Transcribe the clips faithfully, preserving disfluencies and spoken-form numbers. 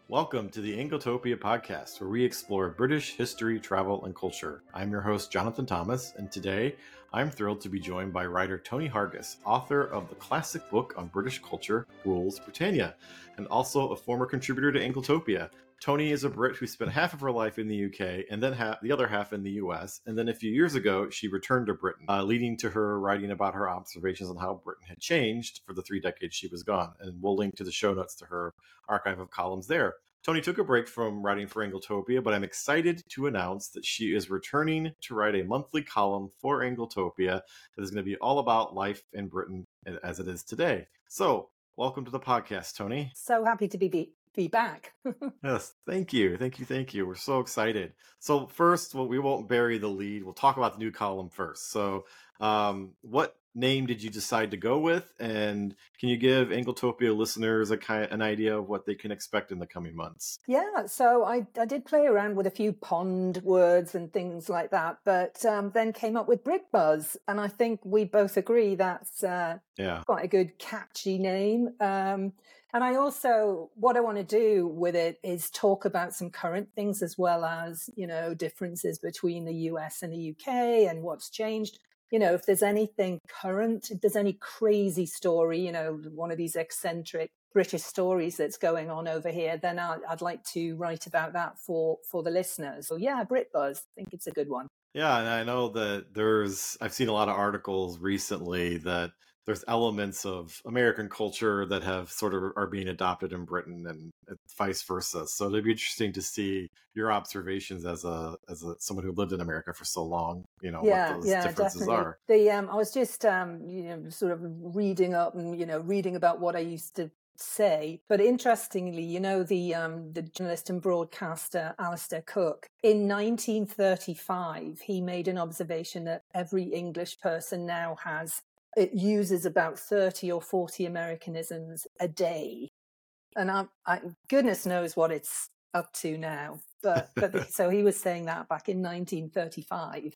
Welcome to the Angletopia podcast, where we explore British history, travel, and culture. I'm your host, Jonathan Thomas, and today I'm thrilled to be joined by writer Tony Hargis, author of the classic book on British culture, Rules Britannia, and also a former contributor to Angletopia. Tony is a Brit who spent half of her life in the U K and then half, the other half in the U S. And then a few years ago, she returned to Britain, uh, leading to her writing about her observations on how Britain had changed for the three decades she was gone. And we'll link to the show notes to her archive of columns there. Tony took a break from writing for Angletopia, but I'm excited to announce that she is returning to write a monthly column for Angletopia that is going to be all about life in Britain as it is today. So, welcome to the podcast, Tony. So happy to be be, be back. Yes, thank you. Thank you. Thank you. We're so excited. So first, well, we won't bury the lead. We'll talk about the new column first. So um, what name did you decide to go with? And can you give Angletopia listeners a kind an idea of what they can expect in the coming months? Yeah, so I, I did play around with a few pond words and things like that, but um, then came up with BritBuzz. And I think we both agree that's uh, yeah. quite a good, catchy name. Um, and I also, what I want to do with it is talk about some current things as well as, you know, differences between the U S and the U K and what's changed. You know, if there's anything current, if there's any crazy story, you know, one of these eccentric British stories that's going on over here, then I'd, I'd like to write about that for, for the listeners. So yeah, BritBuzz, I think it's a good one. Yeah, and I know that there's, I've seen a lot of articles recently that there's elements of American culture that have sort of are being adopted in Britain and vice versa. So it'd be interesting to see your observations as a as a someone who lived in America for so long. You know, yeah, what those yeah, differences definitely. are. The um, I was just um, you know, sort of reading up and you know, reading about what I used to say. But interestingly, you know, the um, the journalist and broadcaster Alistair Cook, in nineteen thirty-five, he made an observation that every English person now has, it uses about thirty or forty Americanisms a day. And I, I, goodness knows what it's up to now. But, but so he was saying that back in nineteen thirty-five.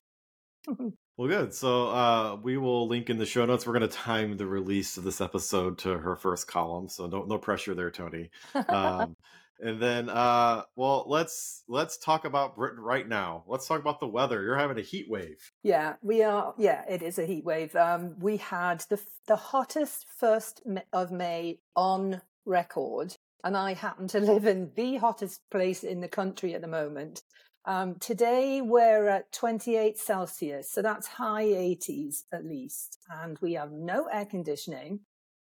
Well, good. So uh, we will link in the show notes. We're going to time the release of this episode to her first column, so no no pressure there, Tony. Um, and then, uh, well, let's let's talk about Britain right now. Let's talk about the weather. You're having a heat wave. Yeah, we are. Yeah, it is a heat wave. Um, we had the the hottest first of May on record, and I happen to live in the hottest place in the country at the moment. Um, today we're at twenty-eight Celsius, so that's high eighties at least, and we have no air conditioning.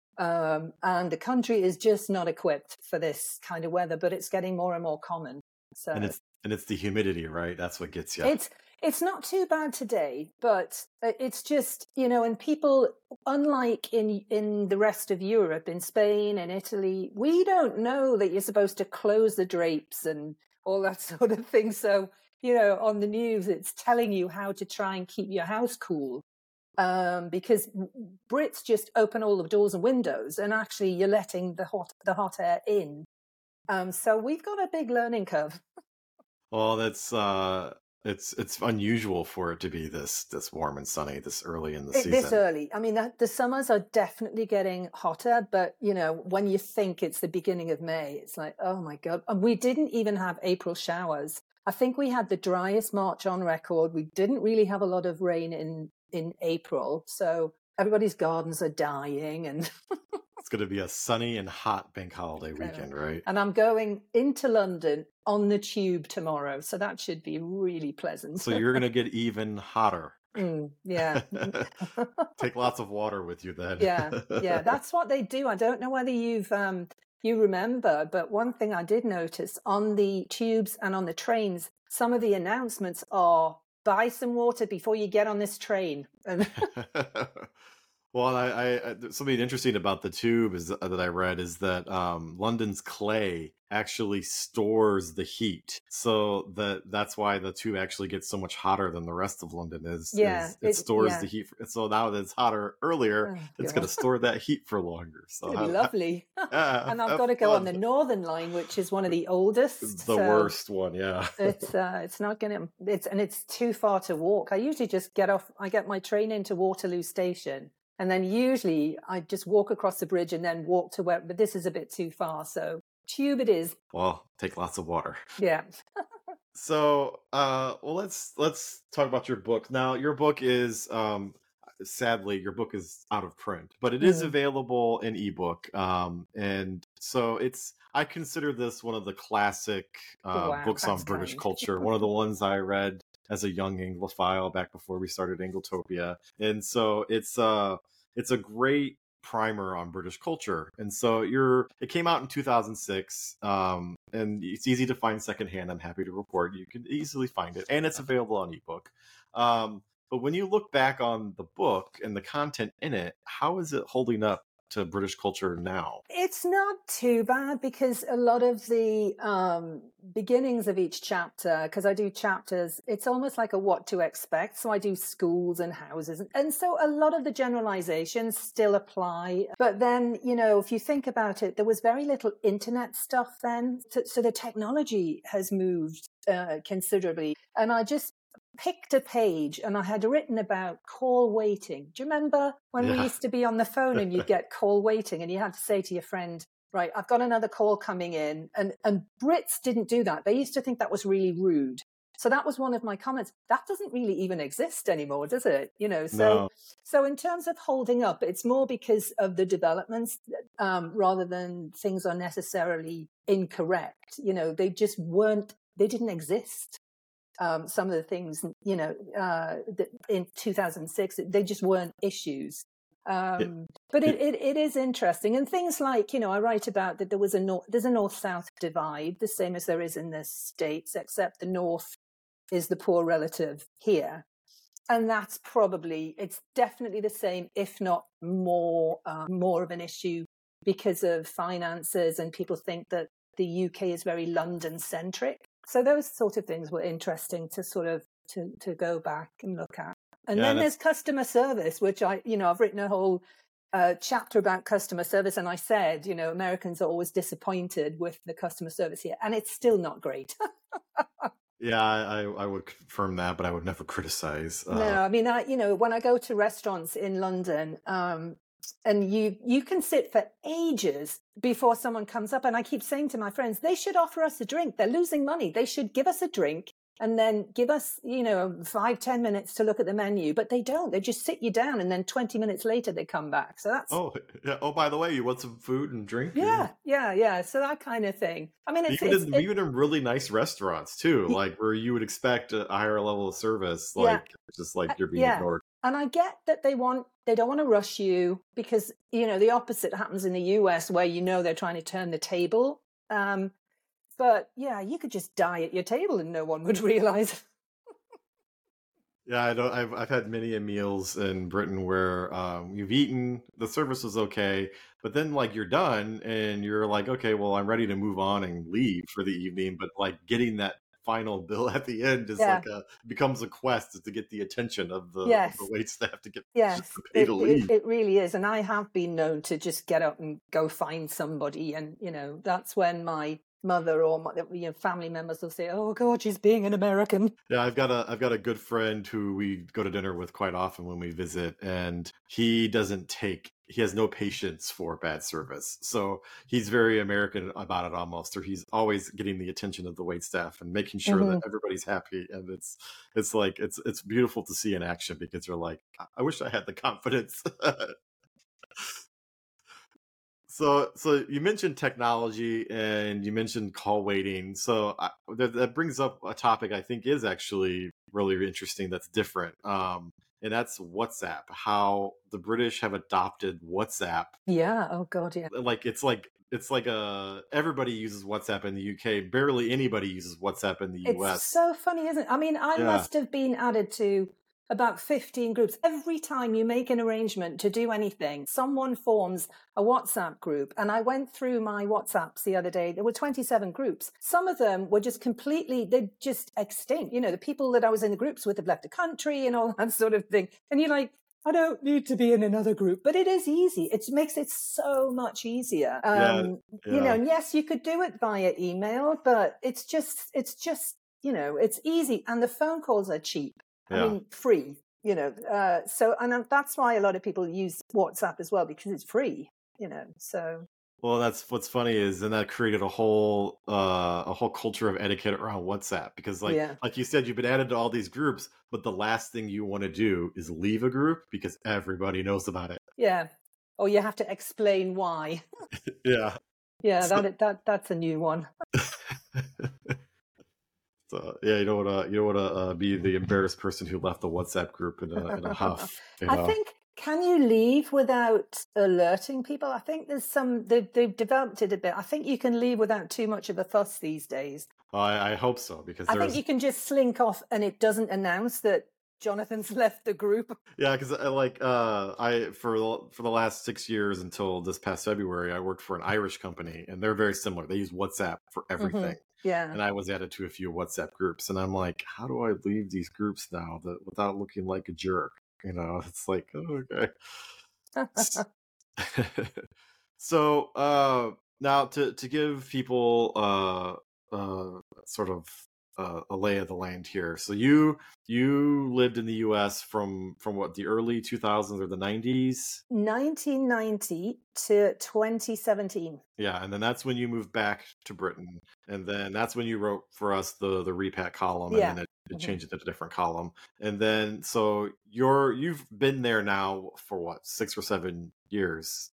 Um, and the country is just not equipped for this kind of weather, but it's getting more and more common. So and it's and it's the humidity, right? That's what gets you. It's it's not too bad today, but it's just, you know, and people, unlike in in the rest of Europe, in Spain and Italy, we don't know that you're supposed to close the drapes and all that sort of thing. So, you know, on the news, it's telling you how to try and keep your house cool. Um, because Brits just open all the doors and windows, and actually you're letting the hot the hot air in. Um, so we've got a big learning curve. Well, that's uh, it's it's unusual for it to be this this warm and sunny this early in the it, season. This early, I mean, the, the summers are definitely getting hotter. But you know, when you think it's the beginning of May, it's like, oh my god! And we didn't even have April showers. I think we had the driest March on record. We didn't really have a lot of rain in. in April, so everybody's gardens are dying, and it's going to be a sunny and hot bank holiday weekend, right? And I'm going into London on the tube tomorrow, so that should be really pleasant. So you're going to get even hotter. Mm, yeah. Take lots of water with you then. yeah, yeah, that's what they do. I don't know whether you've um, you remember, but one thing I did notice on the tubes and on the trains, some of the announcements are, buy some water before you get on this train. Well, I, I something interesting about the tube is that I read is that um, London's clay actually stores the heat, so that that's why the tube actually gets so much hotter than the rest of London is. Yeah, is it, it stores yeah. the heat, for, so now that it's hotter earlier, oh, it's going to store that heat for longer. So it'll be lovely. Yeah, and I've got to go fun. on the Northern Line, which is one of the oldest. The so worst one, yeah. it's uh, it's not going to. It's and it's too far to walk. I usually just get off. I get my train into Waterloo Station. And then usually I just walk across the bridge and then walk to where, but this is a bit too far. So Tube it is. Well, take lots of water. Yeah. So, uh, well, let's let's talk about your book. Now, your book is, um, sadly, your book is out of print, but it is Mm. available in ebook. Um, and so it's, I consider this one of the classic uh, Wow, books on that's British kind. culture. One of the ones I read as a young Anglophile back before we started Angletopia, and so it's uh it's a great primer on British culture. And so you're it came out in two thousand six, um, and it's easy to find secondhand. I'm happy to report you can easily find it, and it's available on ebook. Um, but when you look back on the book and the content in it, how is it holding up to British culture now? It's not too bad because a lot of the um, beginnings of each chapter, because I do chapters, it's almost like a what to expect. So I do schools and houses. And so a lot of the generalizations still apply. But then, you know, if you think about it, there was very little internet stuff then. So, so the technology has moved uh, considerably. And I just picked a page and I had written about call waiting. Do you remember when we Yeah. used to be on the phone and you'd get call waiting and you had to say to your friend, right, I've got another call coming in. And, and Brits didn't do that. They used to think that was really rude. So that was one of my comments. That doesn't really even exist anymore, does it? You know, so No. so in terms of holding up, it's more because of the developments um, rather than things are necessarily incorrect. You know, they just weren't, they didn't exist. Um, some of the things, you know, uh, that in two thousand six, they just weren't issues. Um, It, but it, it, it, it is interesting. And things like, you know, I write about that there was a north, there's a north-south divide, the same as there is in the States, except the north is the poor relative here. And that's probably, it's definitely the same, if not more, uh, more of an issue because of finances, and people think that the U K is very London-centric. So those sort of things were interesting to sort of to, to go back and look at. And yeah, then and there's it's customer service, which I, you know, I've written a whole uh, chapter about customer service. And I said, you know, Americans are always disappointed with the customer service here. And it's still not great. yeah, I, I would confirm that, but I would never criticize. Uh, No, I mean, I, you know, when I go to restaurants in London, um, and you you can sit for ages before someone comes up, and I keep saying to my friends, they should offer us a drink. They're losing money. They should give us a drink and then give us, you know, five, ten minutes to look at the menu. But they don't. They just sit you down, and then twenty minutes later they come back. So that's oh, yeah. Oh, by the way, you want some food and drink? Yeah. yeah, yeah, yeah. So that kind of thing. I mean, it's Even it's in it, even in really nice restaurants too, y- like where you would expect a higher level of service, yeah, like just like uh, you're being yeah. ignored. And I get that they want, they don't want to rush you because, you know, the opposite happens in the U S where, you know, they're trying to turn the table. Um, but yeah, you could just die at your table and no one would realize. Yeah, I don't. I've I've had many a meals in Britain where um, you've eaten, the service was okay, but then like you're done and you're like, okay, well, I'm ready to move on and leave for the evening, but like getting that final bill at the end is Yeah. like a becomes a quest to get the attention of the of the Yes. wait staff to get Yes. to pay It, to it, leave. it really is. And I have been known to just get up and go find somebody. And, you know, that's when my mother or my, you know, family members will say, oh God, she's being an American. Yeah, I've got a I've got a good friend who we go to dinner with quite often when we visit, and he doesn't take he has no patience for bad service. So he's very American about it almost, or he's always getting the attention of the wait staff and making sure Mm-hmm. that everybody's happy. And it's it's like it's it's beautiful to see in action because you're like, I I wish I had the confidence. So, so you mentioned technology and you mentioned call waiting. So I, that, that brings up a topic I think is actually really interesting. That's different, um, and that's WhatsApp. How the British have adopted WhatsApp. Yeah. Oh God. Yeah. Like it's like it's like a everybody uses WhatsApp in the U K. Barely anybody uses WhatsApp in the It's U S. so funny, isn't it? I mean, I Yeah, must have been added to about fifteen groups. Every time you make an arrangement to do anything, someone forms a WhatsApp group. And I went through my WhatsApps the other day. There were twenty-seven groups. Some of them were just completely, they're just extinct. You know, the people that I was in the groups with have left the country and all that sort of thing. And you're like, I don't need to be in another group, but it is easy. It makes it so much easier. yeah, Um, you know, yeah, and yes, you could do it via email, but it's just, it's just, you know, it's easy. And the phone calls are cheap. I yeah. mean, free, you know, uh, so, and that's why a lot of people use WhatsApp as well, because it's free, you know, so. Well, that's what's funny is, and that created a whole uh, a whole culture of etiquette around WhatsApp because, like Yeah. like you said, you've been added to all these groups, but the last thing you want to do is leave a group because everybody knows about it. Yeah. Or you have to explain why. Yeah. Yeah, So, that that that's a new one. so yeah, you don't want to you don't want to uh, be the embarrassed person who left the WhatsApp group in a in a huff. You I know. think, can you leave without alerting people? I think there's some, they've, they've developed it a bit. I think you can leave without too much of a fuss these days. I, I hope so because I think there's you can just slink off and it doesn't announce that Jonathan's left the group. yeah because I like uh I for the- for the last six years until this past February I worked for an Irish company and they're very similar. They use WhatsApp for everything. Mm-hmm. Yeah. And I was added to a few WhatsApp groups, and I'm like, how do I leave these groups now that without looking like a jerk? You know, it's like, oh, okay. So uh, now to to give people uh, uh, sort of uh, a lay of the land here. So you you lived in the U S from from what, the early two thousands or the nineties? nineteen ninety to twenty seventeen. Yeah, and then that's when you moved back to Britain, and then that's when you wrote for us the the repat column, and Yeah. then it, it Mhm. changed it to a different column, and then so you're you've been there now for what, six or seven years?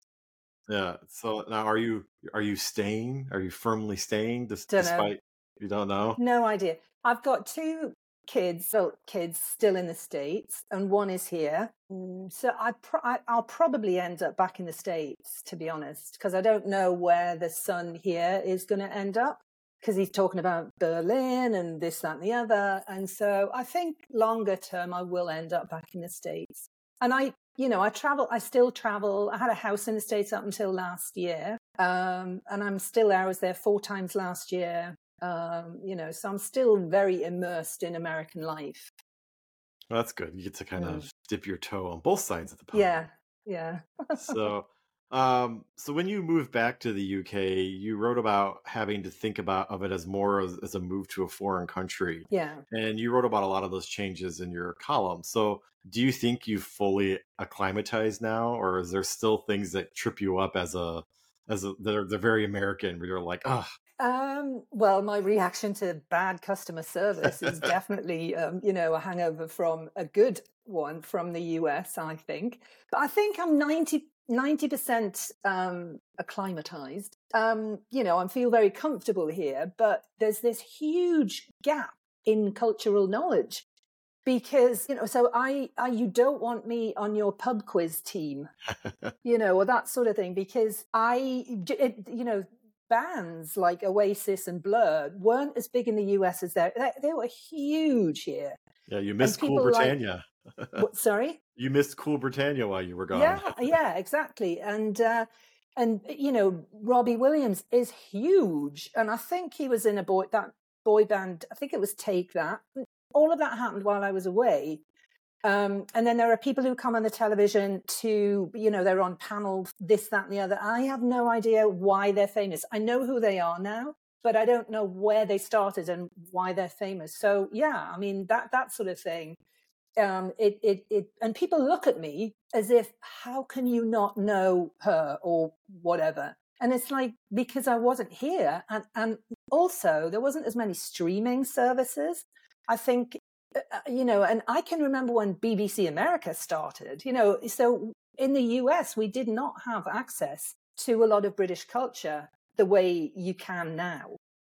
Yeah. So now are you are you staying? Are you firmly staying, dis- Don't know. despite you don't know? No idea. I've got two kids, well, kids still in the States, and one is here. Mm, So I pro- I, I'll probably end up back in the States, to be honest, because I don't know where the son here is going to end up, because he's talking about Berlin and this, that, and the other. And so I think longer term, I will end up back in the States. And I, you know, I travel, I still travel. I had a house in the States up until last year. Um, and I'm still there. I was there four times last year. Um, you know, so I'm still very immersed in American life. Well, that's good. You get to kind Mm. of dip your toe on both sides of the pond. Yeah, yeah. So, um, so when you moved back to the U K, you wrote about having to think about of it as more as, as a move to a foreign country, Yeah. and you wrote about a lot of those changes in your column. So, do you think you've fully acclimatized now, or is there still things that trip you up as a as a they're they're very American, where you're like, ah, Um, well, my reaction to bad customer service is definitely, um, you know, a hangover from a good one from the U S, I think. But I think I'm ninety, ninety percent um, acclimatized. Um, you know, I feel very comfortable here, but there's this huge gap in cultural knowledge. Because, you know, so I, I, you don't want me on your pub quiz team, you know, or that sort of thing, because I, it, you know, bands like Oasis and Blur weren't as big in the U S as they they, they were huge here. yeah, you And missed Cool people like, Britannia. what, sorry? You missed Cool Britannia while you were gone. Yeah, yeah, exactly. And, uh, and, you know, Robbie Williams is huge. And I think he was in a boy, that boy band, I think it was Take That. All of that happened while I was away. Um, and then there are people who come on the television to, you know, they're on panel, this, that, and the other. I have no idea why they're famous. I know who they are now, but I don't know where they started and why they're famous. So, yeah, I mean, that that sort of thing. Um, it, it, it, and people look at me as if, how can you not know her or whatever? And it's like, because I wasn't here. And, and also, there wasn't as many streaming services. I think, uh, you know, and I can remember when B B C America started, you know, so in the U S, we did not have access to a lot of British culture the way you can now.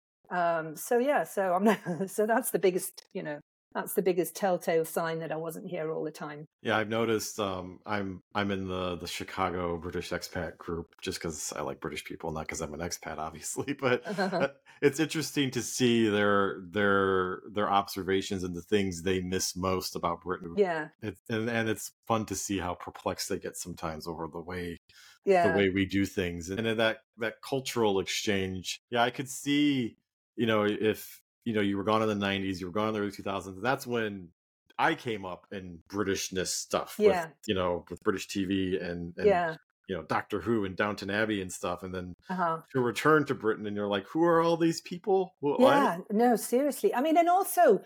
Um, so, yeah, so I'm not, so that's the biggest, you know, that's the biggest telltale sign that I wasn't here all the time. Yeah, I've noticed. Um, I'm I'm in the the Chicago British expat group just because I like British people, not because I'm an expat, obviously. But uh, it's interesting to see their their their observations and the things they miss most about Britain. Yeah, It's, and and it's fun to see how perplexed they get sometimes over the way the yeah, way we do things, and in that that cultural exchange. Yeah, I could see, you know, if you know you were gone in the nineties, you were gone in the early two thousands. That's when I came up in Britishness stuff with, yeah, you know, with British T V and, and yeah. you know, Doctor Who and Downton Abbey and stuff. And then Uh-huh. to return to Britain and you're like, who are all these people? What? Yeah, no, seriously. I mean, and also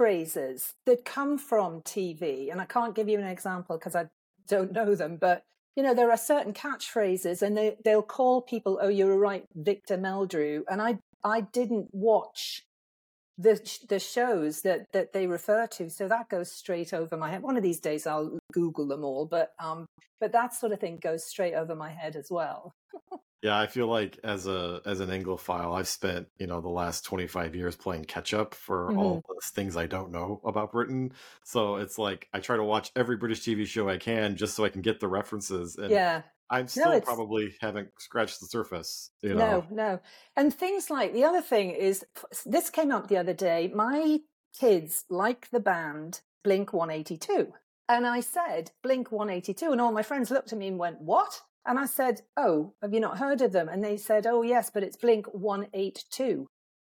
catchphrases that come from T V. And I can't give you an example because I don't know them, but you know, there are certain catchphrases, and they, they'll call people, oh, you're right, Victor Meldrew. And I, I didn't watch the the shows that, that they refer to. So that goes straight over my head. One of these days I'll Google them all, but um, but that sort of thing goes straight over my head as well. Yeah, I feel like as a as an Anglophile, I've spent, you know, the last twenty-five years playing catch up for Mm-hmm. all the things I don't know about Britain. So it's like I try to watch every British T V show I can just so I can get the references. And Yeah. I'm still no, probably haven't scratched the surface. You know? No, no. And things like, the other thing is, this came up the other day. My kids like the band Blink one eighty-two. And I said, Blink one eighty-two. And all my friends looked at me and went, what? And I said, oh, have you not heard of them? And they said, oh, yes, but it's Blink one eighty-two.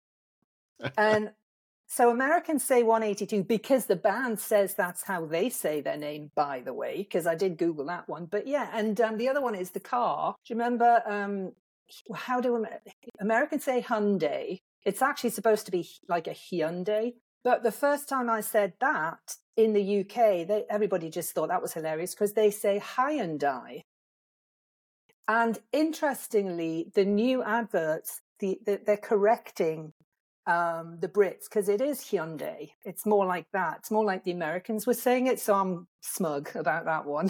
And so Americans say one eighty-two because the band says that's how they say their name, by the way, because I did Google that one. But yeah, and um, the other one is the car. Do you remember, um, how do Americans say Hyundai? It's actually supposed to be like a Hyundai. But the first time I said that in the U K, they, everybody just thought that was hilarious because they say Hyundai. And interestingly, the new adverts, the, the, they're correcting um, the Brits because it is Hyundai. It's more like that. It's more like the Americans were saying it. So I'm smug about that one.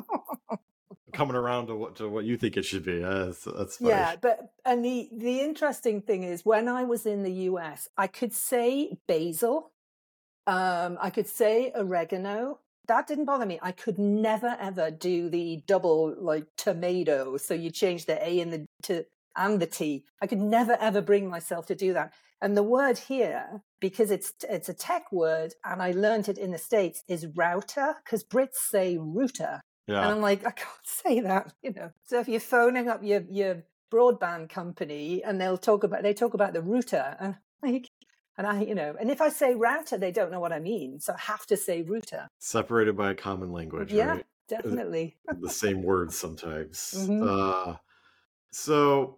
Coming around to what to what you think it should be. Uh, that's, that's funny. Yeah, but and the the interesting thing is, when I was in the U S, I could say basil, um, I could say oregano. That didn't bother me. I could never ever do the double like tomato. So you change the A and the to and the T. I could never ever bring myself to do that. And the word here, because it's it's a tech word, and I learned it in the States, is router, because Brits say router. Yeah. And I'm like, I can't say that, you know. So if you're phoning up your, your broadband company and they'll talk about, they talk about the router, and like, and I, you know, and if I say router, they don't know what I mean. So I have to say router. Separated by a common language, yeah, right? Definitely. The same words sometimes. Mm-hmm. Uh, so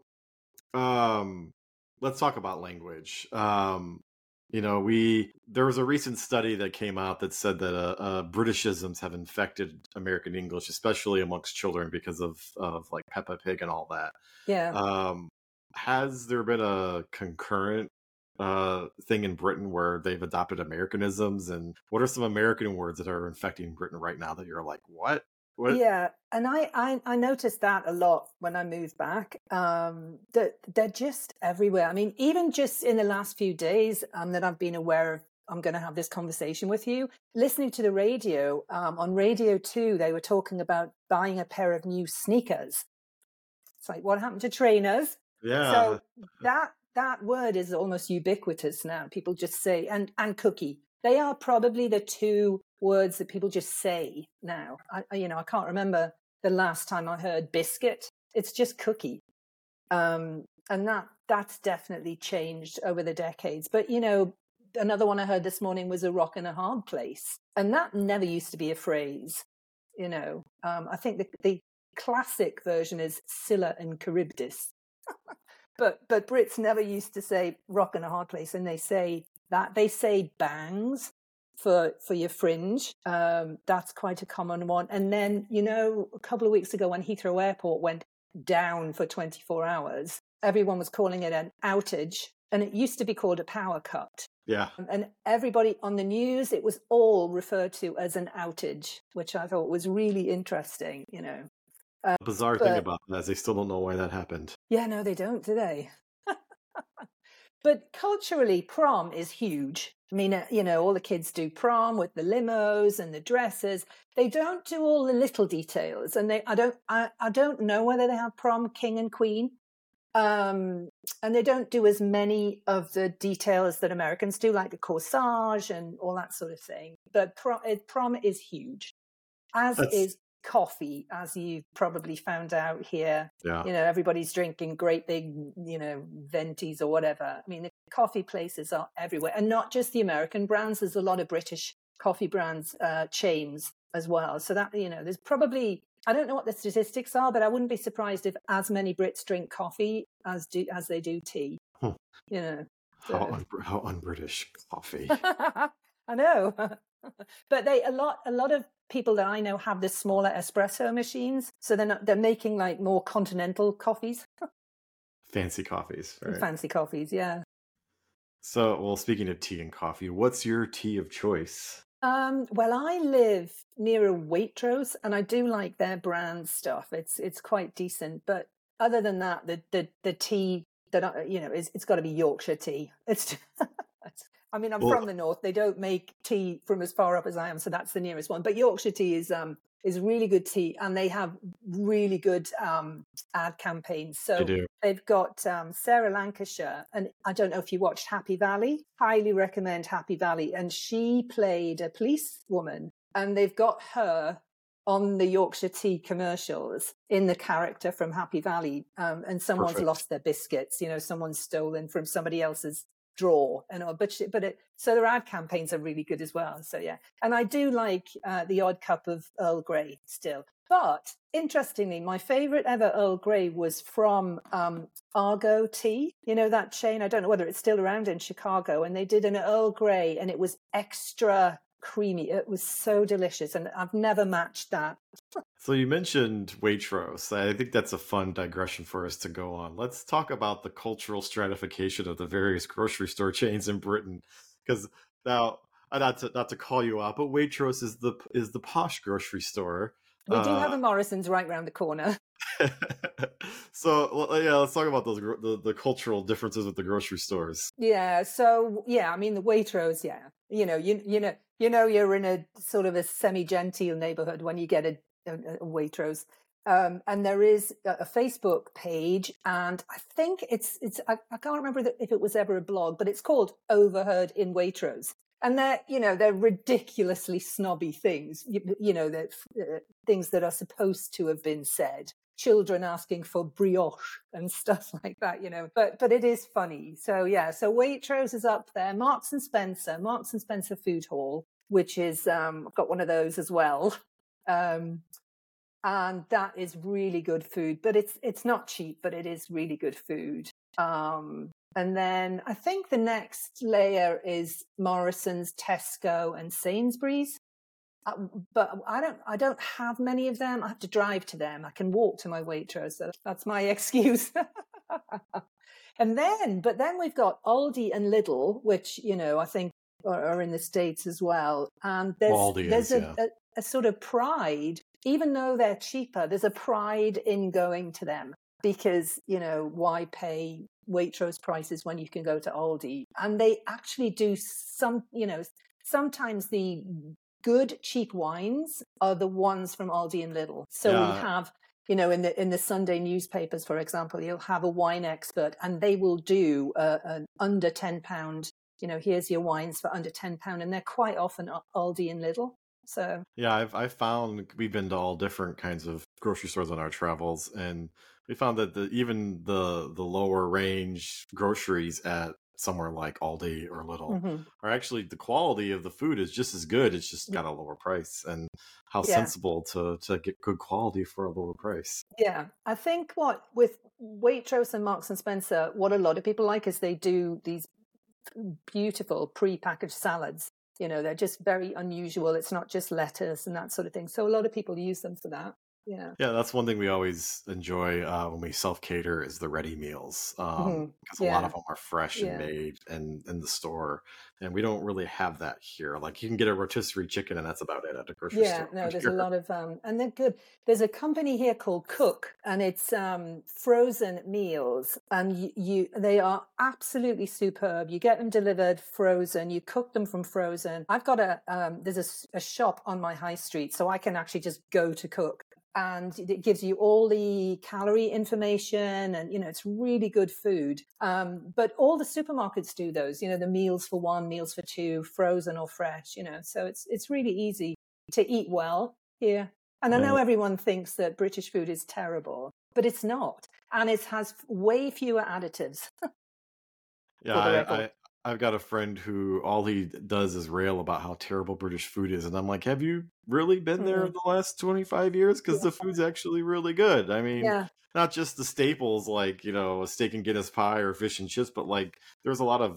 um, let's talk about language. Um, You know, we there was a recent study that came out that said that uh, uh, Britishisms have infected American English, especially amongst children, because of of like Peppa Pig and all that. Yeah. Um, has there been a concurrent uh, thing in Britain where they've adopted Americanisms? And what are some American words that are infecting Britain right now that you're like, what? What? Yeah, and I, I, I noticed that a lot when I moved back, um, that they're just everywhere. I mean, even just in the last few days um, that I've been aware of, I'm going to have this conversation with you, listening to the radio, um, on Radio two, they were talking about buying a pair of new sneakers. It's like, what happened to trainers? Yeah. So that that word is almost ubiquitous now. People just say, and, and cookie. They are probably the two words that people just say now. I, you know, I can't remember the last time I heard biscuit. It's just cookie. Um, and that that's definitely changed over the decades. But, you know, another one I heard this morning was a rock and a hard place. And that never used to be a phrase, you know. Um, I think the, the classic version is Scylla and Charybdis. but but Brits never used to say rock and a hard place. And they say that. They say bangs for for your fringe. Um, that's quite a common one. And then, you know, a couple of weeks ago when Heathrow Airport went down for twenty-four hours, everyone was calling it an outage. And it used to be called a power cut. Yeah. And everybody on the news, it was all referred to as an outage, which I thought was really interesting, you know. Uh, the bizarre but, thing about that is they still don't know why that happened. Yeah, no, they don't, do they? But culturally, prom is huge. I mean, uh, you know, all the kids do prom with the limos and the dresses. They don't do all the little details. And they, I don't, I, I don't know whether they have prom king and queen. Um, and they don't do as many of the details that Americans do, like the corsage and all that sort of thing. But prom, prom is huge, as That's... is coffee, as you've probably found out here. Yeah. You know, everybody's drinking great big, you know, ventis or whatever. I mean, the coffee places are everywhere, and not just the American brands. There's a lot of British coffee brands, uh, chains as well. So that, you know, there's probably, I don't know what the statistics are, but I wouldn't be surprised if as many Brits drink coffee as do as they do tea. Hmm. You know, so. how un- how un-British coffee. I know. But they a lot a lot of people that I know have the smaller espresso machines, so they're not, they're making like more continental coffees, Fancy coffees, right? fancy coffees. Yeah. So, well, speaking of tea and coffee, what's your tea of choice? Um, well, I live near a Waitrose, and I do like their brand stuff. It's it's quite decent, but other than that, the the the tea that I, you know, is it's got to be Yorkshire tea. It's, it's I mean, I'm Well, from the north. They don't make tea from as far up as I am, so that's the nearest one. But Yorkshire tea is um is really good tea, and they have really good um ad campaigns. I So do. they've got um, Sarah Lancashire, and I don't know if you watched Happy Valley. Highly recommend Happy Valley. And she played a police woman, and they've got her on the Yorkshire Tea commercials in the character from Happy Valley. Um, and someone's Perfect. lost their biscuits. You know, someone's stolen from somebody else's drawer, and all. But she, but it, so their ad campaigns are really good as well. So yeah, and I do like uh, the odd cup of Earl Grey still. But interestingly, my favorite ever Earl Grey was from um, Argo Tea. You know that chain? I don't know whether it's still around in Chicago. And they did an Earl Grey, and it was extra creamy. It was so delicious, and I've never matched that. So you mentioned Waitrose. I think that's a fun digression for us to go on. Let's talk about the cultural stratification of the various grocery store chains in Britain, because now, uh, not to not to call you out, but Waitrose is the is the posh grocery store. We do have Uh, a Morrison's right round the corner. so l- yeah, let's talk about those gro- the, the cultural differences with the grocery stores. Yeah. So yeah, I mean the Waitrose. Yeah, you know, you you know, you know, you're in a sort of a semi-genteel neighborhood when you get a, a, a Waitrose. Um, and there is a, a Facebook page, and I think it's it's I, I can't remember that if it was ever a blog, but it's called Overheard in Waitrose. And they're, you know, they're ridiculously snobby things, you, you know, that uh, things that are supposed to have been said. Children asking for brioche and stuff like that, you know. But but it is funny. So yeah, so Waitrose is up there. Marks and Spencer, Marks and Spencer Food Hall, which is um, I've got one of those as well. Um, and that is really good food, but it's it's not cheap, but it is really good food. Um, and then I think the next layer is Morrison's, Tesco, and Sainsbury's. Uh, but I don't, I don't have many of them. I have to drive to them. I can walk to my Waitrose. So that's my excuse. And then, but then we've got Aldi and Lidl, which, you know, I think are, are in the States as well. And there's, Aldi there's is, a, yeah. a, a sort of pride, even though they're cheaper, there's a pride in going to them because, you know, why pay Waitrose prices when you can go to Aldi? And they actually do some, you know, sometimes the good cheap wines are the ones from Aldi and Lidl. So we Yeah. have, you know, in the in the Sunday newspapers, for example, you'll have a wine expert, and they will do uh, an under ten pound. You know, here's your wines for under ten pound, and they're quite often Aldi and Lidl. So Yeah, I've I've found we've been to all different kinds of grocery stores on our travels, and we found that the even the the lower range groceries at somewhere like Aldi or Lidl mhm. are actually the quality of the food is just as good. It's just Y- got a lower price, and how yeah, sensible to to get good quality for a lower price. yeah. I think what with Waitrose and Marks and Spencer, what a lot of people like is they do these beautiful pre-packaged salads. You know, they're just very unusual. It's not just lettuce and that sort of thing. So a lot of people use them for that. Yeah. Yeah, that's one thing we always enjoy uh, when we self cater is the ready meals, um, hmm because a lot Yeah. of them are fresh and Yeah. made and in the store, and we don't really have that here. Like you can get a rotisserie chicken, and that's about it at a grocery Yeah, store no, around there's a here. lot of um and they're good. There's a company here called Cook, and it's um frozen meals, and you, you they are absolutely superb. You get them delivered frozen, you cook them from frozen. I've got a um there's a, s- a shop on my high street, so I can actually just go to Cook, and it gives you all the calorie information, and you know it's really good food. Um but all the supermarkets do those, you know, the meals for one, meals for two, frozen or fresh, you know, so it's it's really easy to eat well here. And I know Yeah, everyone thinks that British food is terrible, but it's not, and it has way fewer additives, yeah. for the record. I, I I've got a friend who all he does is rail about how terrible British food is, and I'm like, have you really been there in Mm. the last twenty-five years? Because Yeah. the food's actually really good. I mean, Yeah. not just the staples like, you know, a steak and Guinness pie or fish and chips, but like there's a lot of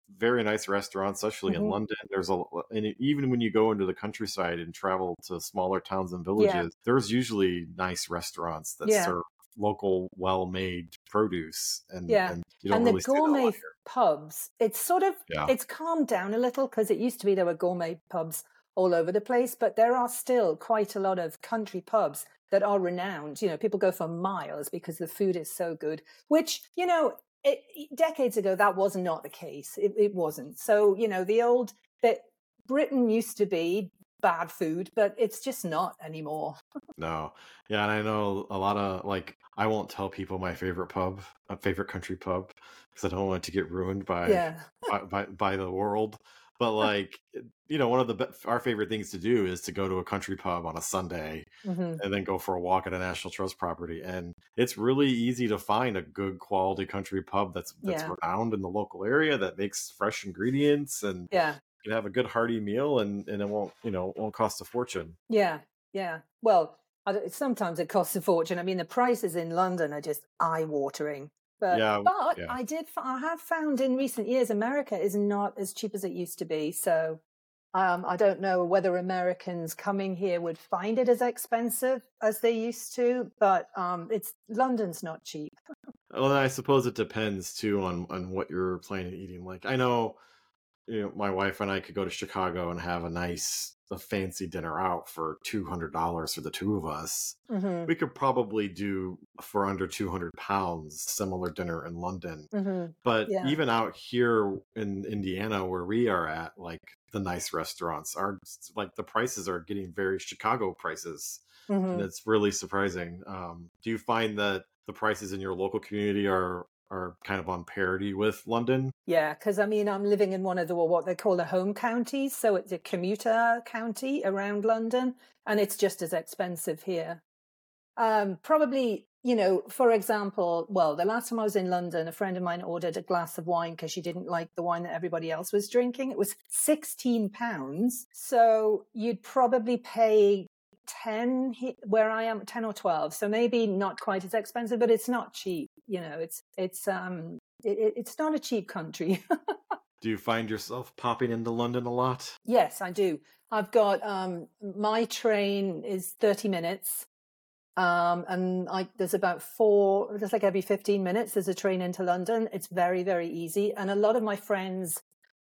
very nice restaurants, especially in Hmm. London. There's a, and even when you go into the countryside and travel to smaller towns and Yeah, villages, there's usually nice restaurants that yeah, serve local, well-made produce, and yeah. and you don't And the really see that a gourmet lot f- here. pubs, it's sort of Yeah. it's calmed down a little because it used to be there were gourmet pubs all over the place, but there are still quite a lot of country pubs that are renowned. You know, people go for miles because the food is so good, which, you know, it, decades ago, that was not the case. It, it wasn't. So, you know, the old, that Britain used to be bad food, but it's just not anymore. No. Yeah, and I know a lot of like I won't tell people my favorite pub, a favorite country pub, because I don't want it to get ruined by Yeah. by by, by the world. But like you know, one of the be- our favorite things to do is to go to a country pub on a Sunday Hmm. and then go for a walk at a National Trust property. And it's really easy to find a good quality country pub that's that's Yeah. renowned in the local area that makes fresh ingredients and Yeah. you can have a good hearty meal and and it won't you know won't cost a fortune. Yeah. Yeah. Well, I don't- sometimes it costs a fortune. I mean, the prices in London are just eye-watering. But Yeah, but yeah. I did f- I have found in recent years America is not as cheap as it used to be. So um, I don't know whether Americans coming here would find it as expensive as they used to. But um, it's London's not cheap. Well, I suppose it depends too on on what you're planning on eating. Like I know, you know, my wife and I could go to Chicago and have a nice, a fancy dinner out for two hundred dollars for the two of us. Hmm. We could probably do for under two hundred pounds similar dinner in London. Hmm. But Yeah. even out here in Indiana, where we are at, like the nice restaurants are like the prices are getting very Chicago prices, and Hmm. it's really surprising. Um, do you find that the prices in your local community are are kind of on parity with London? Yeah, because I mean, I'm living in one of the what they call the home counties, so it's a commuter county around London, and it's just as expensive here. Um, probably, you know, for example, well, the last time I was in London, a friend of mine ordered a glass of wine because she didn't like the wine that everybody else was drinking. It was sixteen pounds. So you'd probably pay ten he- where I am, ten or twelve. So maybe not quite as expensive, but it's not cheap. You know, it's, it's, um, it, it- it's not a cheap country. Do you find yourself popping into London a lot? Yes, I do. I've got, um, my train is thirty minutes. Um, and I, there's about four, there's like every fifteen minutes, there's a train into London. It's very, very easy. And a lot of my friends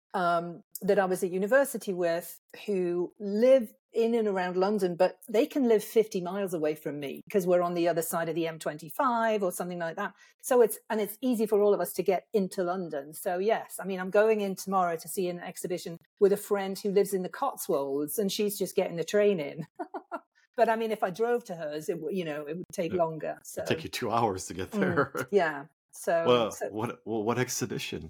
um, that I was at university with who live in and around London, but they can live fifty miles away from me because we're on the other side of the M twenty-five or something like that. So it's, and it's easy for all of us to get into London. So yes, I mean, I'm going in tomorrow to see an exhibition with a friend who lives in the Cotswolds and she's just getting the train in. But I mean, if I drove to hers, it would, you know, it would take It, longer. it take So, you two hours to get mm, there. yeah. So, Well, so what well, what exhibition?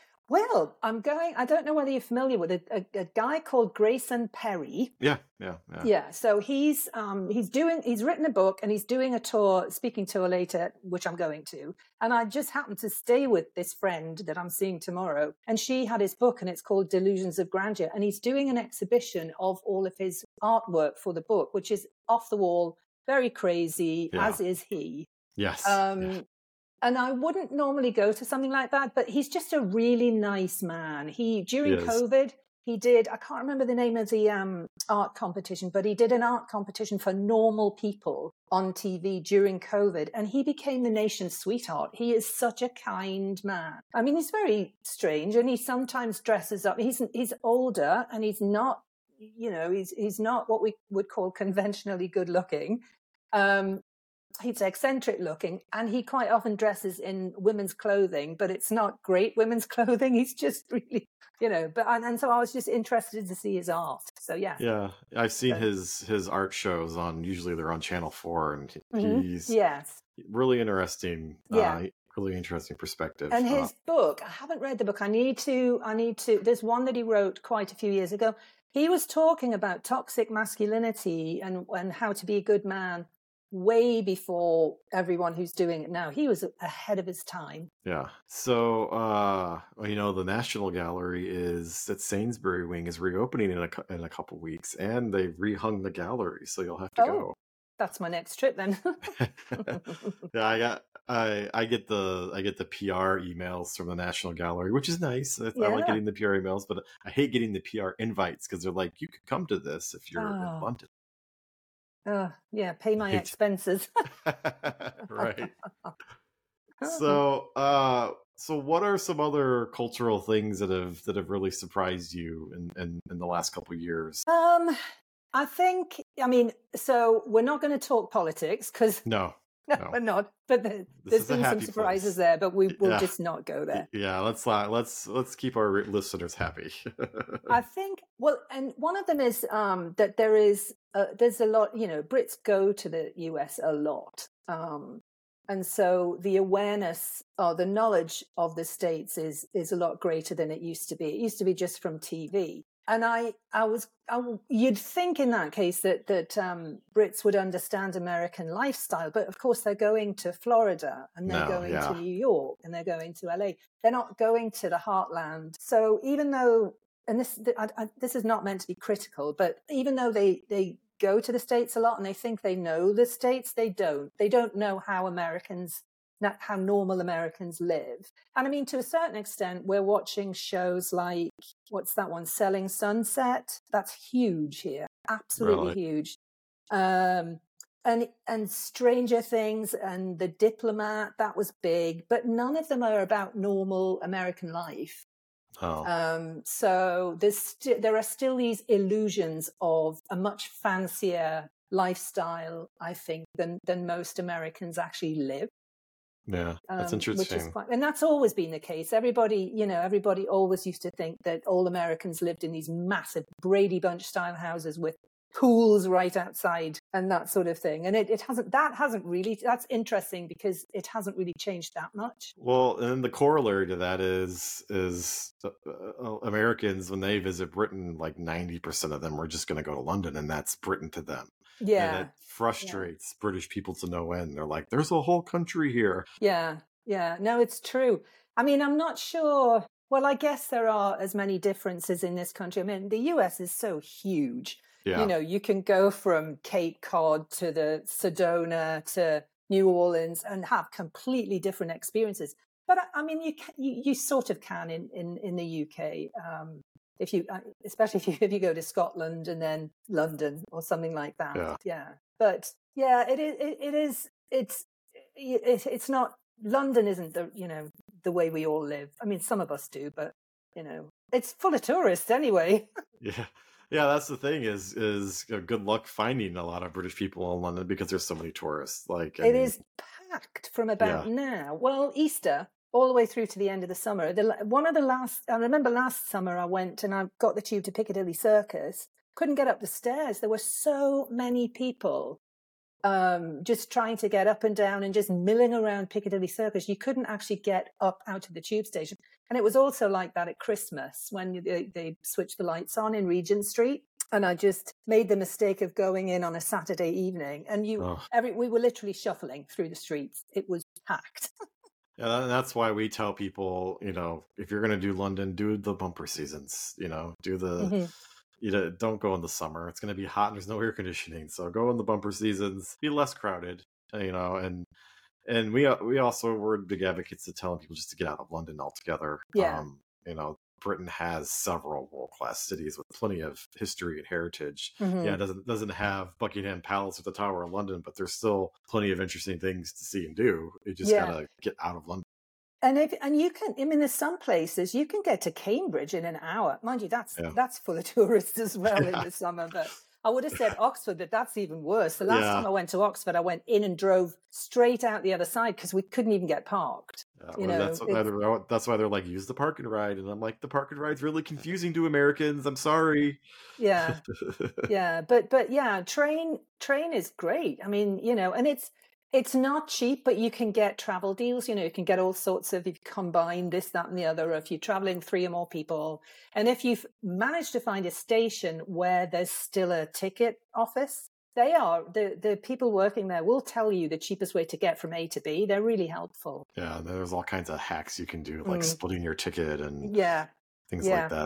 well, I'm going. I don't know whether you're familiar with a, a, a guy called Grayson Perry. Yeah, yeah, yeah. Yeah, so he's um he's doing he's written a book and he's doing a tour, speaking tour later, which I'm going to. And I just happened to stay with this friend that I'm seeing tomorrow, and she had his book and it's called Delusions of Grandeur, and he's doing an exhibition of all of his artwork for the book, which is off the wall, very crazy, Yeah. as is he. Yes. Yeah. Um and I wouldn't normally go to something like that, but he's just a really nice man. He, He during is. COVID, he did, I can't remember the name of the um, art competition, but he did an art competition for normal people on T V during COVID, and he became the nation's sweetheart. He is such a kind man. I mean, he's very strange, and he sometimes dresses up. He's he's older, and he's not, you know, he's he's not what we would call conventionally good looking. Um, he's eccentric looking and he quite often dresses in women's clothing, but it's not great women's clothing. He's just really, you know, but, and, and so I was just interested to see his art. So yeah. Yeah, I've seen So, his his art shows on. Usually they're on Channel Four, and he- mhm. he's Yes. really interesting. Yeah. Uh, really interesting perspective. And Uh, his book, I haven't read the book. I need to, I need to, there's one that he wrote quite a few years ago. He was talking about toxic masculinity and, and how to be a good man way before everyone who's doing it now. He was ahead of his time. yeah. So, uh, well, you know, the National Gallery is at Sainsbury Wing is reopening in a cou- in a couple weeks, and they've rehung the gallery, so you'll have to Oh, go. that's my next trip then. Yeah, I got I I get the I get the P R emails from the National Gallery, which is nice. I, I like Yeah. getting the P R emails, but I hate getting the P R invites because they're like, you could come to this if you're in Oh, London. oh, yeah. Pay I my hate expenses. right. So, uh, so what are some other cultural things that have that have really surprised you in in, in the last couple of years? Um, I think, I mean, so we're not going to talk politics because No, no, no. we're not. But the, This there's is a been some happy surprises place. there, but we will Yeah, just not go there. yeah. Let's uh, let's let's keep our listeners happy. I think, well, and one of them is um, that there is, uh, there's a lot, you know, Brits go to the U S a lot. Um, and so the awareness or the knowledge of the States is is a lot greater than it used to be. It used to be just from T V. And I, I was, I, you'd think in that case that that um, Brits would understand American lifestyle, but of course they're going to Florida and they're No, going yeah. to New York and they're going to L A. They're not going to the heartland. So even though, and this, I, I, this is not meant to be critical, but even though they they go to the States a lot and they think they know the States, they don't. They don't know how Americans, not how normal Americans live. And I mean, to a certain extent, we're watching shows like, what's that one, Selling Sunset? That's huge here, absolutely Really? huge. Um, and and Stranger Things and The Diplomat, that was big, but none of them are about normal American life. Oh, Um, so there's st- there are still these illusions of a much fancier lifestyle, I think, than than most Americans actually live. yeah. That's Um, which is interesting. quite, and that's always been the case. Everybody, you know, everybody always used to think that all Americans lived in these massive Brady Bunch style houses with pools right outside and that sort of thing. And it, it hasn't, that hasn't really, that's interesting because it hasn't really changed that much. Well, and then the corollary to that is is uh, uh, Americans when they visit Britain, like ninety percent of them are just going to go to London, and that's Britain to them. And Yeah. it frustrates yeah. British people to no end. They're like, "There's a whole country here." Yeah, yeah. No, it's true. I mean, I'm not sure. Well, I guess there are as many differences in this country. I mean, the U S is so huge. Yeah. You know, you can go from Cape Cod to the Sedona to New Orleans and have completely different experiences. But I mean, you can, you, you sort of can in, in, in the U K, um, if you, especially if you if you go to Scotland and then London or something like that. Yeah. Yeah. But yeah, it is. It, it is. It's. It, it's not. London isn't the you know the way we all live. I mean, some of us do, but you know, it's full of tourists anyway. Yeah. Yeah, that's the thing is is you know, good luck finding a lot of British people in London because there's so many tourists. Like I it mean, is packed from about yeah. now. Well, Easter all the way through to the end of the summer. The, one of the last, I remember last summer I went and I got the tube to Piccadilly Circus. Couldn't get up the stairs. There were so many people um, just trying to get up and down and just milling around Piccadilly Circus. You couldn't actually get up out of the tube station. And it was also like that at Christmas when they, they switched the lights on in Regent Street. And I just made the mistake of going in on a Saturday evening. And you, oh. every we were literally shuffling through the streets. It was packed. Yeah, that's why we tell people, you know, if you're going to do London, do the bumper seasons, you know, do the, mm-hmm. you know, don't go in the summer. It's going to be hot and there's no air conditioning. So go in the bumper seasons, be less crowded, you know, and, and we, we also were big advocates of telling people just to get out of London altogether. Yeah. Um, you know, Britain has several world-class cities with plenty of history and heritage. Mm-hmm. Yeah, it doesn't doesn't have Buckingham Palace or the Tower of London, but there's still plenty of interesting things to see and do. You just yeah. gotta get out of London. And if and you can, I mean, there's some places you can get to Cambridge in an hour. Mind you, that's yeah. that's full of tourists as well yeah. in the summer. But I would have said Oxford, but that's even worse. The last yeah. time I went to Oxford, I went in and drove straight out the other side because we couldn't even get parked. Yeah, you well, know, that's why, they're, that's why they're like, use the park and ride. And I'm like, the park and ride's really confusing to Americans. I'm sorry. Yeah. yeah. But, but yeah, train, train is great. I mean, you know, and it's, it's not cheap, but you can get travel deals. You know, you can get all sorts of, if you combine this, that, and the other, or if you're traveling three or more people. And if you've managed to find a station where there's still a ticket office, they are, the, the people working there will tell you the cheapest way to get from A to B. They're really helpful. Yeah, there's all kinds of hacks you can do, like mm. splitting your ticket and yeah. things yeah. like that, that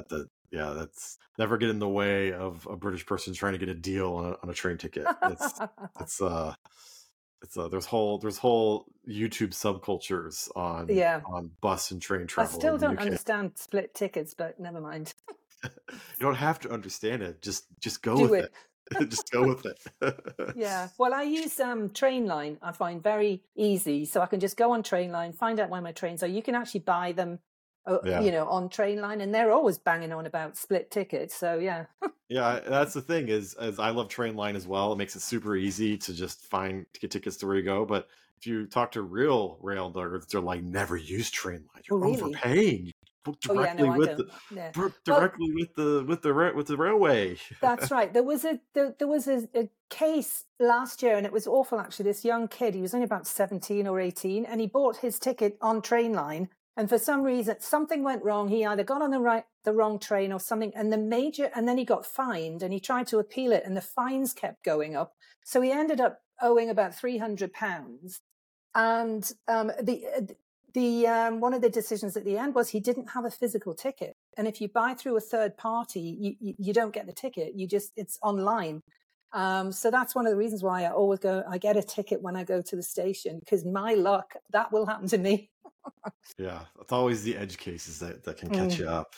Yeah, that's never get in the way of a British person trying to get a deal on a, on a train ticket. It's it's uh it's uh there's whole there's whole YouTube subcultures on Yeah. on bus and train I travel still in the don't U K. understand split tickets, but never mind. You don't have to understand it. Just just go Do with it. it. Just go with it. Yeah. Well, I use um, Trainline. I find very easy, so I can just go on Trainline, find out where my trains are. You can actually buy them, uh, Yeah. you know, on Trainline, and they're always banging on about split tickets. So yeah. Yeah, I- that's the thing is as I love Trainline as well. It makes it super easy to just find to get tickets to where you go. But if you talk to real rail nerds, they're like, never use Trainline. Oh, You're really? overpaying. You book Oh, yeah. No, directly I with don't. the Yeah. book Well, directly with the with the ra- with the railway. that's right. There was a there, there was a, a case last year, and it was awful. Actually, this young kid, he was only about seventeen or eighteen, and he bought his ticket on Trainline. And for some reason, something went wrong. He either got on the right the wrong train or something, and the major, and then he got fined, and he tried to appeal it, and the fines kept going up. So he ended up owing about three hundred pounds. And um, the the um, one of the decisions at the end was he didn't have a physical ticket. And if you buy through a third party, you, you, you don't get the ticket. You just, it's online. Um, so that's one of the reasons why I always go, I get a ticket when I go to the station, because my luck, that will happen to me. Yeah, it's always the edge cases that, that can catch Mm. you up.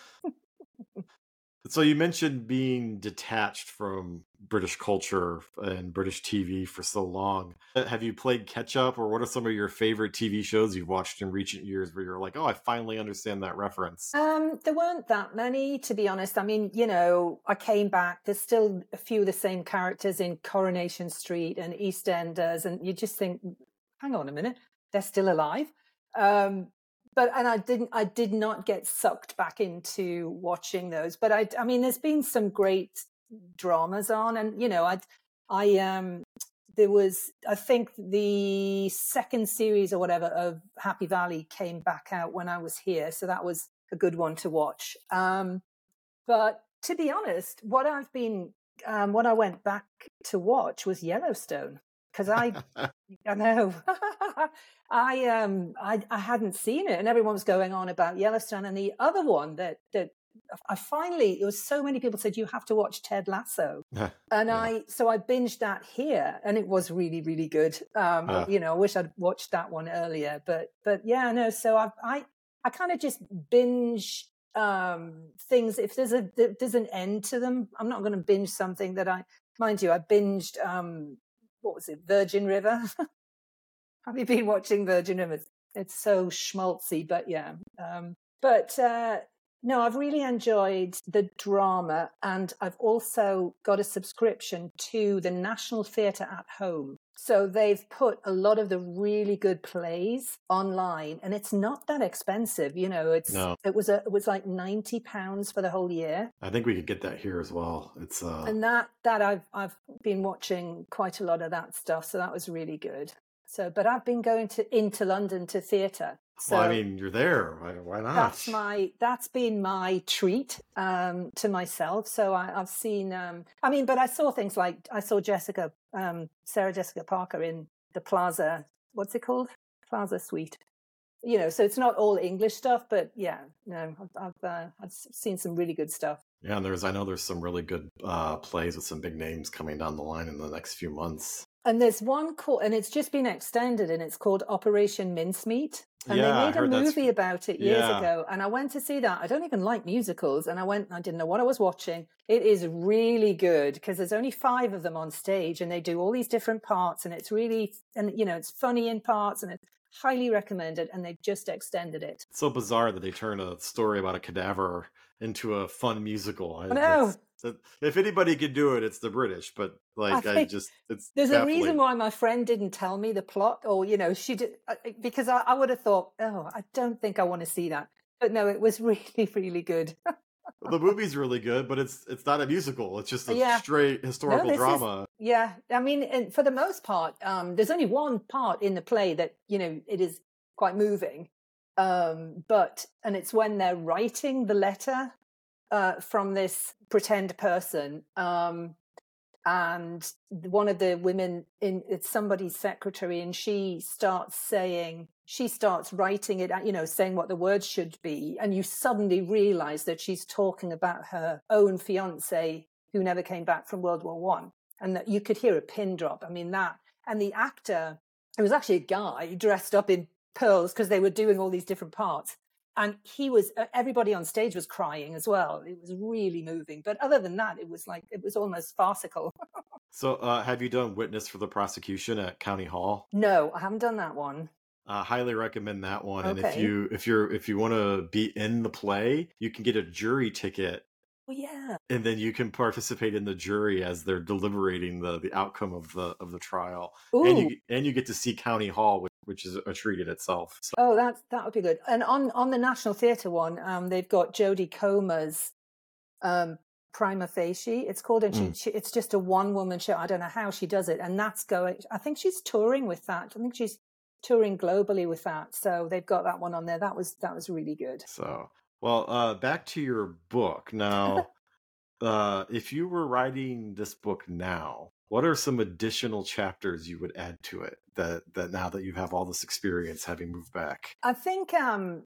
So you mentioned being detached from British culture and British T V for so long. Uh, Have you played catch up, or what are some of your favorite T V shows you've watched in recent years where you're like, oh, I finally understand that reference? Um, there weren't that many, to be honest. I mean, you know, I came back. There's still a few of the same characters in Coronation Street and EastEnders, and you just think, hang on a minute, they're still alive. Um, but and I didn't, I did not get sucked back into watching those. But I, I mean, there's been some great dramas on, and you know, I, I um. There was, I think, the second series or whatever of Happy Valley came back out when I was here, so that was a good one to watch. Um, but to be honest, what I've been, um, what I went back to watch was Yellowstone, because I, I know, I um, I, I hadn't seen it, and everyone was going on about Yellowstone. And the other one that that I finally, there was so many people said you have to watch Ted Lasso, and Yeah. I so I binged that here, and it was really really good. Um, Uh, you know, I wish I'd watched that one earlier, but but yeah, no. So I I I kind of just binge um things if there's a if there's an end to them. I'm not going to binge something that I, mind you, I binged um what was it, Virgin River. Have you been watching Virgin River? It's, it's so schmaltzy, but yeah. Um, but uh, no, I've really enjoyed the drama, and I've also got a subscription to the National Theatre at Home. So they've put a lot of the really good plays online, and it's not that expensive. You know, it's no, it was a it was like ninety pounds for the whole year. I think we could get that here as well. It's uh, And that that I've I've been watching quite a lot of that stuff, so that was really good. So, but I've been going to into London to theatre. So well, I mean, you're there. Why, why not? that's my that's been my treat um, to myself. So I, I've seen. Um, I mean, but I saw things like I saw Jessica, um, Sarah Jessica Parker in the Plaza. What's it called? Plaza Suite. You know, so it's not all English stuff, but yeah, no, I've I've, uh, I've seen some really good stuff. Yeah, and there's I know there's some really good uh, plays with some big names coming down the line in the next few months. And there's one called, and it's just been extended, and it's called Operation Mincemeat. And Yeah, they I made a heard that's movie about it years yeah. ago, and I went to see that. I don't even like musicals, and I went, I didn't know what I was watching. It is really good because there's only five of them on stage, and they do all these different parts, and it's really, and you know, it's funny in parts, and it's highly recommended, and they've just extended it. It's so bizarre that they turn a story about a cadaver into a fun musical. I I know. That, if anybody could do it, it's the British. But like, I, I just it's there's baffling. a reason why my friend didn't tell me the plot, or you know, she did, because I, I would have thought, oh, I don't think I want to see that. But no, it was really, really good. The movie's really good, but it's it's not a musical. It's just a yeah. straight historical no, drama. Is, yeah, I mean, and for the most part, um, there's only one part in the play that you know it is quite moving. Um, but and it's when they're writing the letter uh, from this pretend person, um, and one of the women in it's somebody's secretary, and she starts saying she starts writing it, you know, saying what the words should be. And you suddenly realize that she's talking about her own fiance who never came back from World War One. And that you could hear a pin drop. I mean, that, and the actor, it was actually a guy dressed up in pearls because they were doing all these different parts. And he was, everybody on stage was crying as well. It was really moving. But other than that, it was like, it was almost farcical. So uh, have you done Witness for the Prosecution at County Hall? No, I haven't done that one. I uh, highly recommend that one. Okay. And if you if you're if you want to be in the play, you can get a jury ticket. Oh yeah. And then you can participate in the jury as they're deliberating the, the outcome of the of the trial. Ooh. And you and you get to see County Hall, which, which is a treat in itself. So. Oh, that that would be good. And on on the National Theatre one, um, they've got Jodie Comer's um, Prima Facie, it's called, and she, mm. she it's just a one woman show. I don't know how she does it, and that's going. I think she's touring with that. I think she's touring globally with that. So they've got that one on there. That was that was really good. So. Well, uh, back to your book. Now, uh, if you were writing this book now, what are some additional chapters you would add to it that, that now that you have all this experience having moved back? I think, um,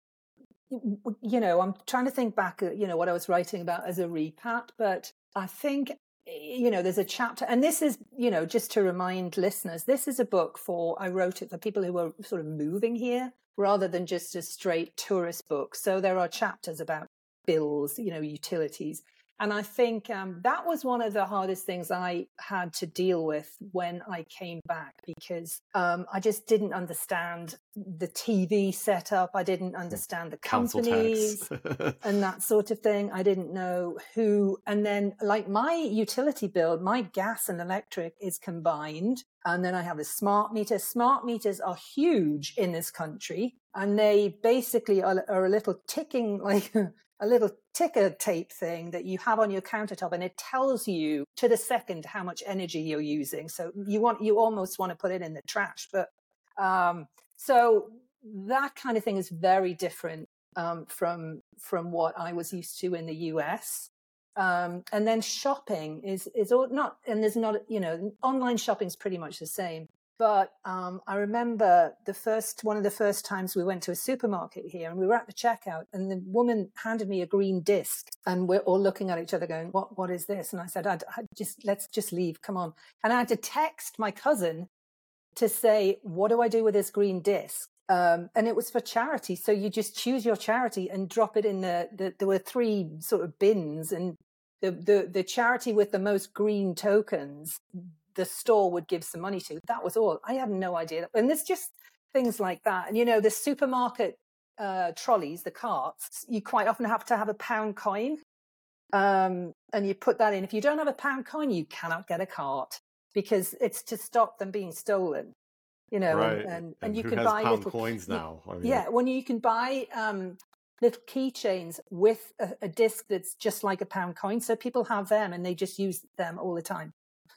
you know, I'm trying to think back at, you know, what I was writing about as a repat, but I think, you know, there's a chapter, and this is, you know, just to remind listeners, this is a book for, I wrote it for people who were sort of moving here, rather than just a straight tourist book. So there are chapters about bills, you know, utilities. And I think um, that was one of the hardest things I had to deal with when I came back, because um, I just didn't understand the T V setup. I didn't understand the companies and that sort of thing. I didn't know who. And then like my utility bill, my gas and electric is combined. And then I have a smart meter. Smart meters are huge in this country. And they basically are, are a little ticking, like a little ticker tape thing that you have on your countertop, and it tells you to the second how much energy you're using. So you want, you almost want to put it in the trash. But um, so that kind of thing is very different um, from from what I was used to in the U S. Um, and then shopping is is all not, and there's not, you know, online shopping is pretty much the same. But um, I remember the first, one of the first times we went to a supermarket here, and we were at the checkout, and the woman handed me a green disc, and we're all looking at each other going, what, what is this? And I said, I'd, I'd just, let's just leave. Come on. And I had to text my cousin to say, what do I do with this green disc? Um, and it was for charity. So you just choose your charity and drop it in the, the there were three sort of bins, and the, the, the charity with the most green tokens, the store would give some money to. That was all. I had no idea. And there's just things like that. And, you know, the supermarket uh, trolleys, the carts, you quite often have to have a pound coin. Um, and you put that in. If you don't have a pound coin, you cannot get a cart, because it's to stop them being stolen. You know, right. and, and, and, and you who can has buy pound little coins now. I mean, yeah, when you can buy um, little keychains with a, a disc that's just like a pound coin. So people have them and they just use them all the time.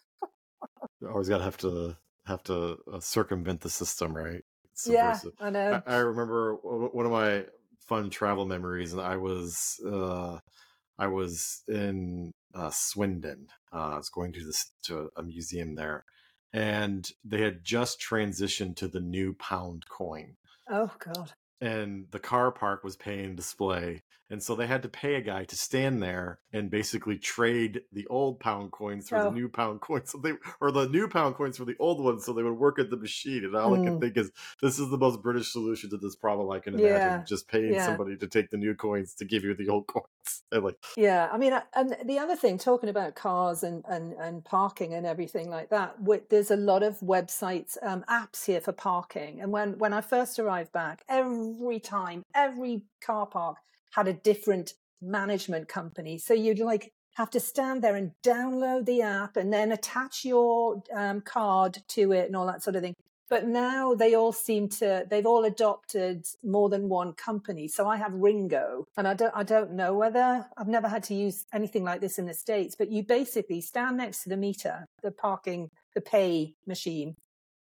Always got to have to have to uh, circumvent the system, right? Yeah, I know. I, I remember one of my fun travel memories, and I was uh, I was in uh, Swindon. Uh, I was going to this to a museum there, and they had just transitioned to the new pound coin. Oh God! And the car park was paying display. And so they had to pay a guy to stand there and basically trade the old pound coins for oh. the new pound coins. So they, or the new pound coins for the old ones, so they would work at the machine. And all mm. I can think is, this is the most British solution to this problem I can imagine. Yeah. Just paying yeah. somebody to take the new coins to give you the old coins. And like, yeah, I mean, and the other thing, talking about cars and, and, and parking and everything like that, there's a lot of websites, um, apps here for parking. And when, when I first arrived back, every time, every car park had a different management company. So you'd like have to stand there and download the app and then attach your um, card to it and all that sort of thing. But now they all seem to, they've all adopted more than one company. So I have Ringo, and I don't, I don't know whether, I've never had to use anything like this in the States, but you basically stand next to the meter, the parking, the pay machine,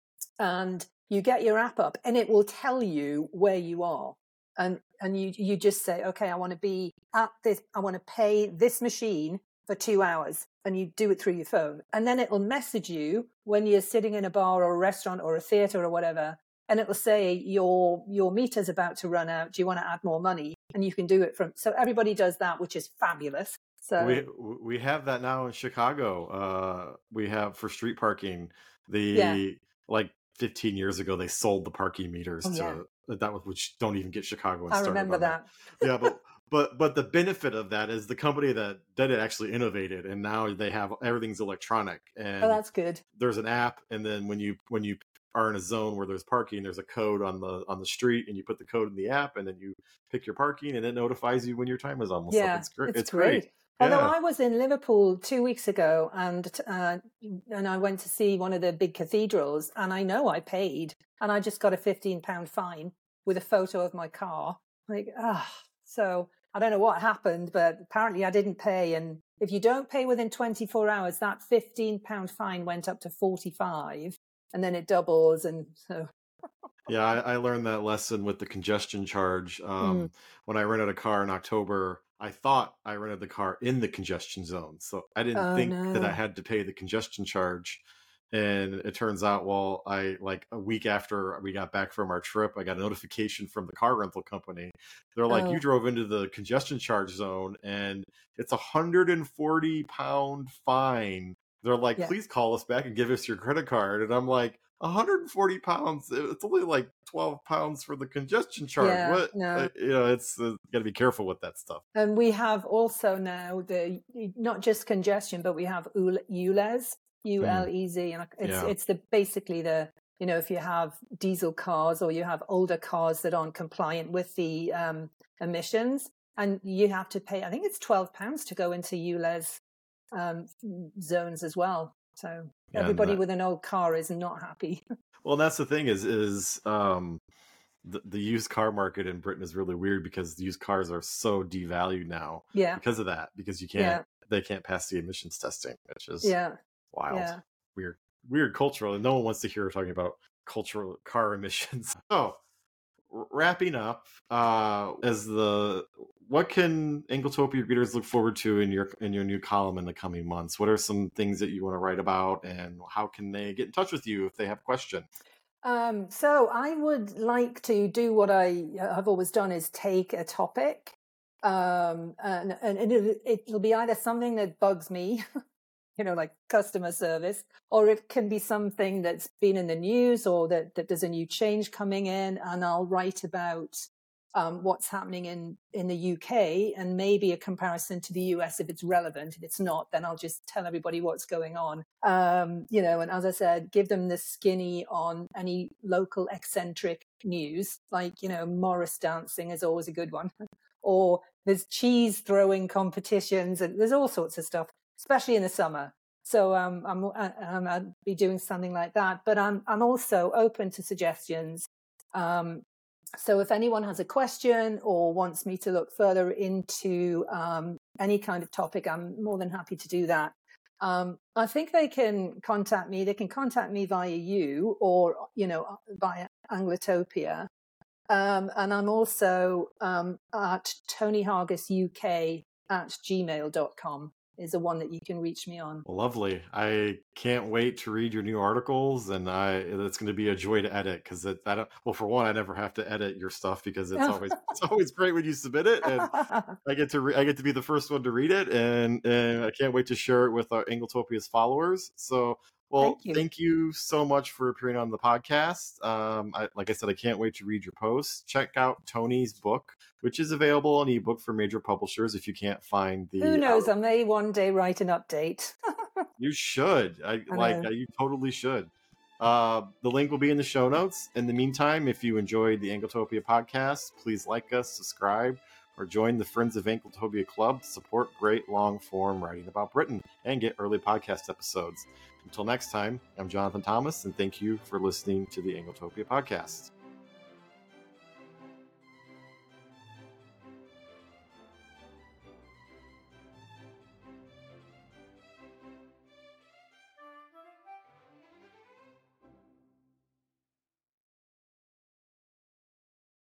and you get your app up and it will tell you where you are. And and you you just say, okay, I want to be at this, I want to pay this machine for two hours, and you do it through your phone. And then it'll message you when you're sitting in a bar or a restaurant or a theater or whatever, and it will say your your meter's about to run out. Do you want to add more money? And you can do it from. So everybody does that, which is fabulous. So we we have that now in Chicago. Uh, we have for street parking. The yeah. like fifteen years ago, they sold the parking meters Oh, to yeah. that was which don't even get Chicago. I remember that. that. Yeah, but but but the benefit of that is the company that did it actually innovated, and now they have everything's electronic. And oh, that's good. There's an app, and then when you when you are in a zone where there's parking, there's a code on the on the street, and you put the code in the app, and then you pick your parking, and it notifies you when your time is almost yeah, up. It's great. It's, it's great. great. Although yeah. I was in Liverpool two weeks ago, and uh, and I went to see one of the big cathedrals, and I know I paid, and I just got a fifteen pound fine with a photo of my car. Like, ah, oh. So I don't know what happened, but apparently I didn't pay. And if you don't pay within twenty-four hours, that fifteen pound fine went up to forty-five, and then it doubles, and so. Yeah, I, I learned that lesson with the congestion charge. Um, mm. When I rented a car in October, I thought I rented the car in the congestion zone. So I didn't oh, think no. that I had to pay the congestion charge. And it turns out, well, I like a week after we got back from our trip, I got a notification from the car rental company. They're like, oh. you drove into the congestion charge zone and it's a one hundred forty pound fine. They're like, yeah. please call us back and give us your credit card. And I'm like, one hundred forty pounds. It's only like twelve pounds for the congestion charge. Yeah, what? No. Uh, you know, it's uh, got to be careful with that stuff. And we have also now the not just congestion, but we have U L E Z, U L E Z, and it's yeah. it's the basically the you know if you have diesel cars or you have older cars that aren't compliant with the um, emissions, and you have to pay. I think it's twelve pounds to go into U L E Z um, zones as well. So yeah, everybody that, with an old car is not happy. Well, that's the thing is, is um, the, the used car market in Britain is really weird because used cars are so devalued now yeah. because of that, because you can't, yeah. they can't pass the emissions testing, which is yeah. wild, yeah. weird, weird cultural. And no one wants to hear talking about cultural car emissions. So wrapping up, uh, as the, what can Angletopia readers look forward to in your in your new column in the coming months? What are some things that you want to write about, and how can they get in touch with you if they have a question? Um, so I would like to do what I have always done: is take a topic, um, and, and it, it'll be either something that bugs me, you know, like customer service, or it can be something that's been in the news, or that, that there's a new change coming in, and I'll write about Um, what's happening in, in the U K and maybe a comparison to the U S if it's relevant. If it's not, then I'll just tell everybody what's going on. Um, you know, and as I said, give them the skinny on any local eccentric news, like, you know, Morris dancing is always a good one. Or there's cheese throwing competitions, and there's all sorts of stuff, especially in the summer. So um, I'm, I'm, I'll be doing something like that. But I'm, I'm also open to suggestions. Um, So if anyone has a question or wants me to look further into um, any kind of topic, I'm more than happy to do that. Um, I think they can contact me. They can contact me via you or, you know, via Angletopia. Um, and I'm also um, at Tony Hargis U K at gmail dot com. Is the one that you can reach me on. Well, lovely. I can't wait to read your new articles, and I it's going to be a joy to edit because I don't. Well, for one, I never have to edit your stuff because it's always it's always great when you submit it, and I get to re- I get to be the first one to read it, and and I can't wait to share it with our Angletopia's followers. So, well, thank you, thank you so much for appearing on the podcast. Um, I, like I said, I can't wait to read your posts. Check out Tony's book, which is available on ebook for major publishers if you can't find the... Who knows, I may one day write an update. You should. I, I like, you totally should. Uh, the link will be in the show notes. In the meantime, if you enjoyed the Angletopia podcast, please like us, subscribe, or join the Friends of Angletopia Club to support great long-form writing about Britain and get early podcast episodes. Until next time, I'm Jonathan Thomas, and thank you for listening to the Angletopia podcast.